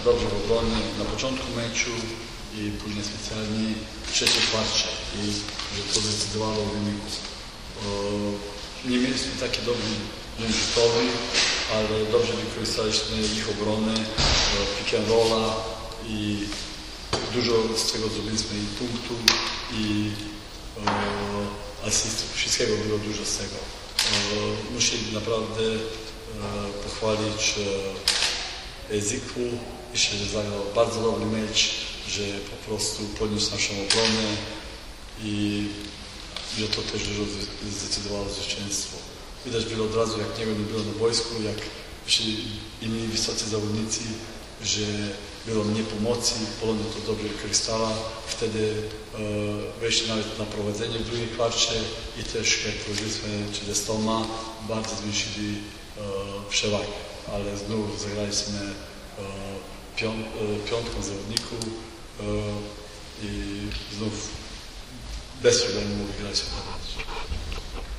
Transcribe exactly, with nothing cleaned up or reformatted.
dobrze w obronie na początku meczu i później specjalnie w trzeciej kwarcie i że to zdecydowało o wyniku. Nie mieliśmy taki dobry dzień rzutowy, ale dobrze wykorzystaliśmy ich obronę, pick and rolla i dużo z tego zrobiliśmy i punktów i asystów. Wszystkiego było dużo z tego. Muszę naprawdę pochwalić Ezeku, myślę, że zagrał bardzo dobry mecz, że po prostu podniósł naszą obronę i że to też dużo zdecydowało zwycięstwo. Widać było od razu, jak niego nie było na boisku, jak inni wysocy zawodnicy, że było mnie pomocy, Polonia to dobrze wykorzystała. Wtedy e, weszli nawet na prowadzenie w drugiej kwarcie i też jak prowadziliśmy czterdziestoma, bardzo zwiększyli e, przewagę, ale znów zagraliśmy e, piąt, e, piątką zawodników e, i znów bez problemu wygraliśmy.